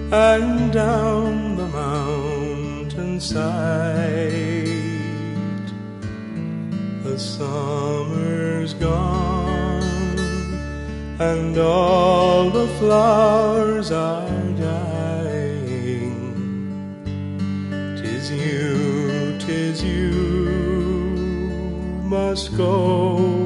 and down the mountainside. The summer's gone, and all the flowers are dying. 'Tis you must go.